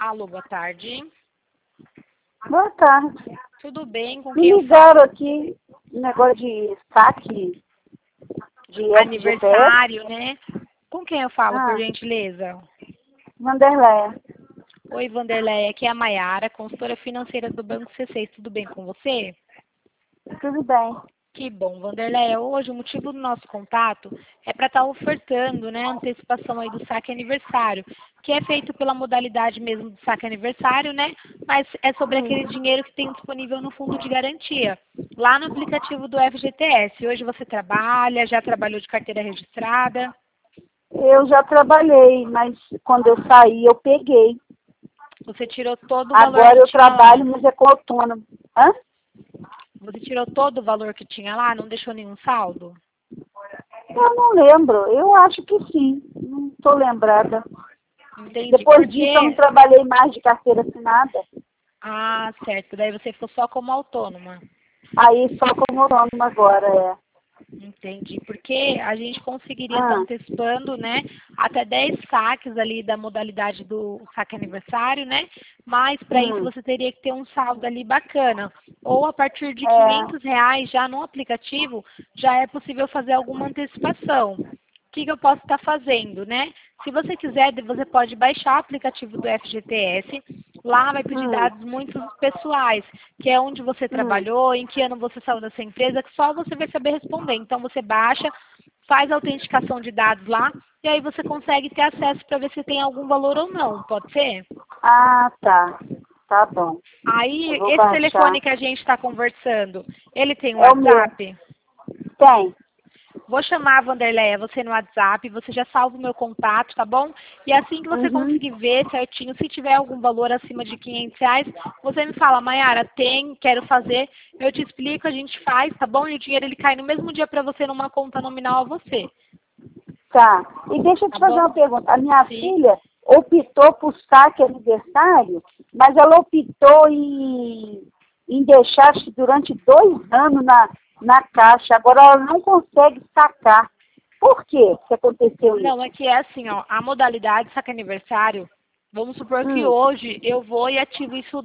Alô, boa tarde. Boa tarde. Tudo bem? Com Me quem eu ligaram aqui um negócio de saque de falo? FGTS. Aniversário, né? Com quem eu falo, por Ah, gentileza? Vanderléia. Oi, Vanderleia, aqui é a Maiara, consultora financeira do Banco C6. Tudo bem com você? Tudo bem. Que bom, Vanderleia. Hoje o motivo do nosso contato é para estar ofertando, né, a antecipação aí do saque aniversário, que é feito pela modalidade mesmo do saque aniversário, né? Mas é sobre aquele dinheiro que tem disponível no fundo de garantia, lá no aplicativo do FGTS. Hoje você trabalha, já trabalhou de carteira registrada? Eu já trabalhei, mas quando eu saí eu peguei. Você tirou todo o valor Agora que eu tinha trabalho, lá? mas é com autônomo. Hã? Você tirou todo o valor que tinha lá? Não deixou nenhum saldo? Eu não lembro. Eu acho que sim. Não estou lembrada. Entendi. Depois disso eu não Porque... trabalhei mais de carteira assinada. Ah, certo. Daí você ficou só como autônoma. Aí só como autônoma agora, é. Entendi, porque a gente conseguiria estar Ah, antecipando, né, até 10 saques ali da modalidade do saque aniversário, né, mas para isso você teria que ter um saldo ali bacana, ou a partir de é. R$ 500 já no aplicativo, já é possível fazer alguma antecipação. O que eu posso estar fazendo, né? Se você quiser, você pode baixar o aplicativo do FGTS. Lá vai pedir dados muito pessoais, que é onde você trabalhou, em que ano você saiu da sua empresa, que só você vai saber responder. Então você baixa, faz a autenticação de dados lá, e aí você consegue ter acesso para ver se tem algum valor ou não. Pode ser? Ah, tá. Tá bom. Eu Aí, vou esse baixar. telefone que a gente está conversando, ele tem um É o meu. WhatsApp? Tem. Vou chamar a Vanderleia, você no WhatsApp, você já salva o meu contato, tá bom? E assim que você conseguir ver certinho, se tiver algum valor acima de R$ 500, você me fala, Maiara, tem, quero fazer, eu te explico, a gente faz, tá bom? E o dinheiro ele cai no mesmo dia para você numa conta nominal a você, Tá. E deixa eu te tá fazer bom? uma pergunta. A minha Sim. filha optou por saque aniversário, mas ela optou em deixar acho que durante 2 anos na caixa. Agora ela não consegue sacar. Por quê que aconteceu Não, isso? é que é assim, ó, a modalidade saque aniversário, vamos supor que Hum, hoje eu vou e ativo isso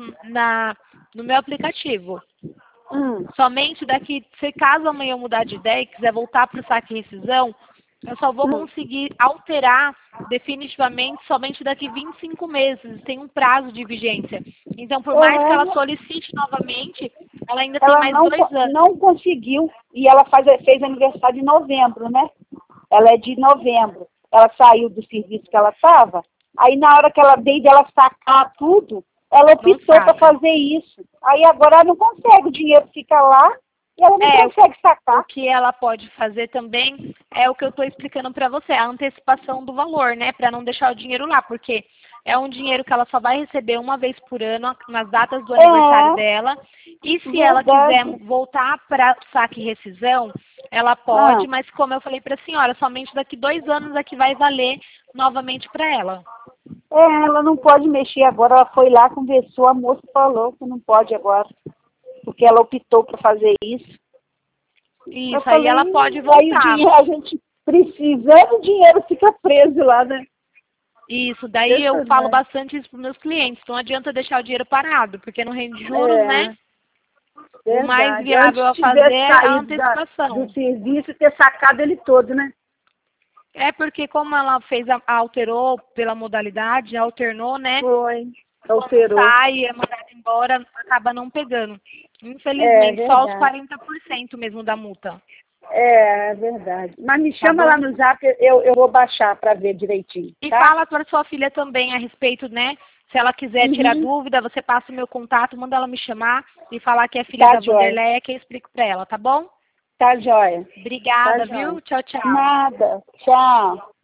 no meu aplicativo. hum. Somente daqui, se caso amanhã eu mudar de ideia e quiser voltar para o saque e rescisão, eu só vou conseguir alterar definitivamente somente daqui 25 meses. Tem um prazo de vigência. Então, por mais que ela É, solicite novamente, ela ainda tem ela mais 2 anos. não conseguiu e ela fez aniversário em novembro, né? Ela é de novembro. Ela saiu do serviço que ela estava, aí na hora que ela veio dela sacar tudo, ela Não optou para sabe. fazer isso. Aí agora ela não consegue, o dinheiro fica lá e ela não É, consegue o sacar. que ela pode fazer também é o que eu estou explicando para você, a antecipação do valor, né? Para não deixar o dinheiro lá, porque é um dinheiro que ela só vai receber uma vez por ano, nas datas do aniversário É, dela. E se ela quiser verdade. voltar para saque e rescisão, ela Ah, pode, mas como eu falei para a senhora, somente daqui 2 anos é que vai valer novamente para ela. ela não pode mexer agora. Ela foi lá, conversou, a moça falou que não pode agora, porque ela optou para fazer isso. Eu Isso, aí falei, ela pode aí o voltar. dinheiro, a gente precisando, o dinheiro fica preso lá, né? Isso, daí eu falo Impressionante. bastante isso para os meus clientes. Não adianta deixar o dinheiro parado, porque não rende juros, né? É, O mais verdade. viável Antes a fazer tivesse é a saído do antecipação. serviço e ter sacado ele todo, né? É porque como ela fez, alterou pela modalidade, alternou, né? Foi, Quando alterou. sai, é mandado embora, acaba não pegando. É Infelizmente, só os verdade. 40% mesmo da multa. É verdade. Mas me Tá chama lá bom? no zap, eu vou baixar para ver direitinho, E tá? fala para sua filha também a respeito, né? Se ela quiser tirar Uhum. dúvida, você passa o meu contato, manda ela me chamar e falar que é filha Tá da joia. Vanderleia, que eu explico para ela, tá bom? Tá joia. Tá Obrigada, joia. viu? Tchau, tchau. Nada. Tchau.